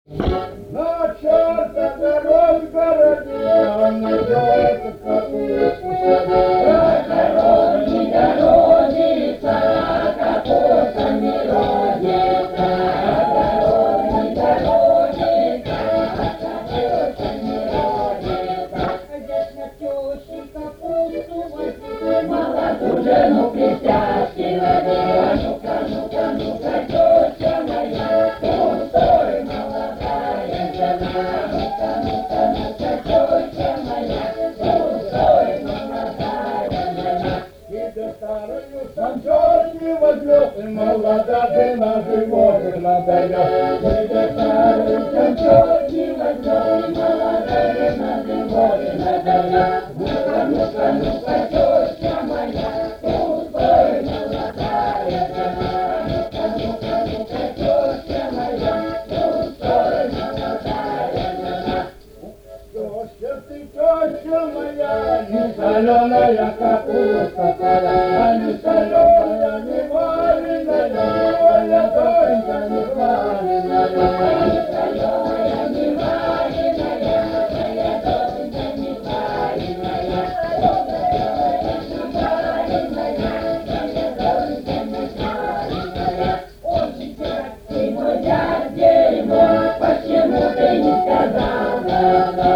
На черта дорожка родила, на черта капусту садила. Дороги, дорогица, капуста не родится. Дороги, дорогица, капуста не родится. Дед на тещи капусту возьми, молодую жену присяжки води. Ну-ка, ну-ка, ну-ка, теща моя, пустой молодая жена. Ну-ка, ну-ка, ну-ка, теща моя, пустой молодая жена. Тебе старую санчорки возьмет, и молода жена живот надает. Тебе старую санчорки возьмет, молодая жена живот надает. Ну-ка, ну-ка, ну-ка, теща моя, пустой молодая жена. Ну-ка, ну-ка, ну-ка, теща моя, пустой молодая жена. Теща ты, теща моя, не соленая капуста твоя, а не соленая, не вареная, твоя доченька не вареная. Соленая, не вареная, твоя доченька не вареная. Соленая, не вареная, твоя доченька не вареная. Ой, дядь ты мой, почему ты не сказал?